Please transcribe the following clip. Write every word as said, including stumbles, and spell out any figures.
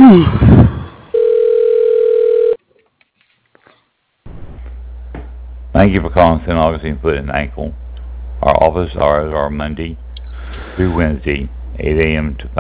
Thank you for calling Saint Augustine Foot and Ankle. Our office hours are Monday through Wednesday, eight a m to